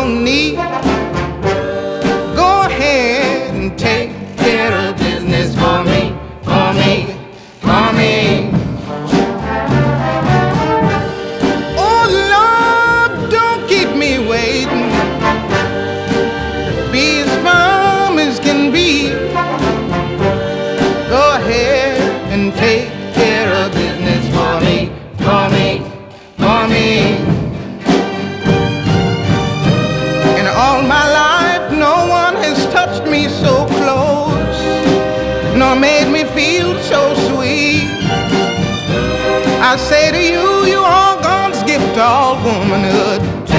don't need. Go ahead and take care of business for me, for me, for me. Oh Lord, don't keep me waiting. Be as firm as can be. Go ahead and take care of business for me, for me, for me. In all my life, no one has touched me so close, nor made me feel so sweet. I say to you, you are God's gift to all womanhood.